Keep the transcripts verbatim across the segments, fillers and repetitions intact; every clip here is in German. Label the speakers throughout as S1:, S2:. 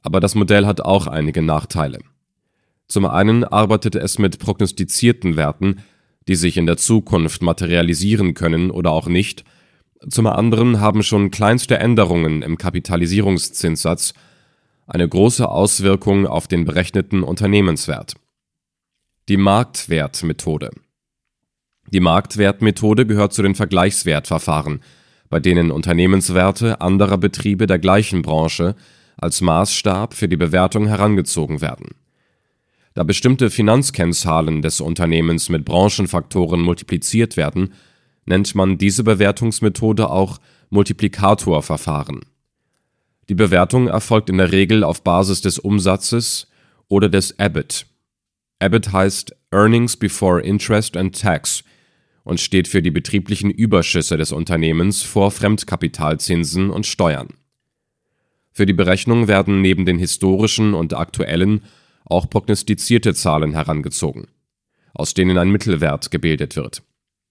S1: Aber das Modell hat auch einige Nachteile. Zum einen arbeitet es mit prognostizierten Werten, die sich in der Zukunft materialisieren können oder auch nicht. Zum anderen haben schon kleinste Änderungen im Kapitalisierungszinssatz eine große Auswirkung auf den berechneten Unternehmenswert. Die Marktwertmethode. Die Marktwertmethode gehört zu den Vergleichswertverfahren, bei denen Unternehmenswerte anderer Betriebe der gleichen Branche als Maßstab für die Bewertung herangezogen werden. Da bestimmte Finanzkennzahlen des Unternehmens mit Branchenfaktoren multipliziert werden, nennt man diese Bewertungsmethode auch Multiplikatorverfahren. Die Bewertung erfolgt in der Regel auf Basis des Umsatzes oder des E B I T. E B I T heißt Earnings Before Interest and Tax und steht für die betrieblichen Überschüsse des Unternehmens vor Fremdkapitalzinsen und Steuern. Für die Berechnung werden neben den historischen und aktuellen auch prognostizierte Zahlen herangezogen, aus denen ein Mittelwert gebildet wird.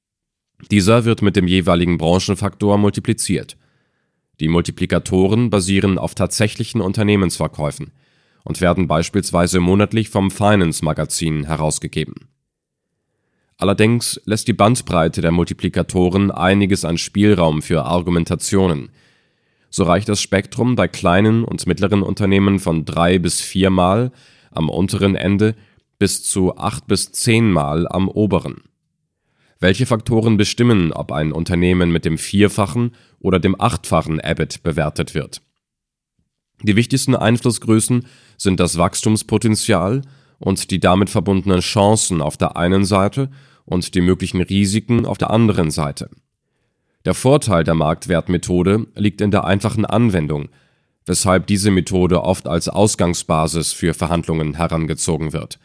S1: Dieser wird mit dem jeweiligen Branchenfaktor multipliziert. Die Multiplikatoren basieren auf tatsächlichen Unternehmensverkäufen und werden beispielsweise monatlich vom Finance Magazin herausgegeben. Allerdings lässt die Bandbreite der Multiplikatoren einiges an Spielraum für Argumentationen. So reicht das Spektrum bei kleinen und mittleren Unternehmen von drei bis viermal am unteren Ende bis zu acht bis zehnmal am oberen. Welche Faktoren bestimmen, ob ein Unternehmen mit dem vierfachen oder dem achtfachen E B I T bewertet wird? Die wichtigsten Einflussgrößen sind das Wachstumspotenzial und die damit verbundenen Chancen auf der einen Seite und die möglichen Risiken auf der anderen Seite. Der Vorteil der Marktwertmethode liegt in der einfachen Anwendung, weshalb diese Methode oft als Ausgangsbasis für Verhandlungen herangezogen wird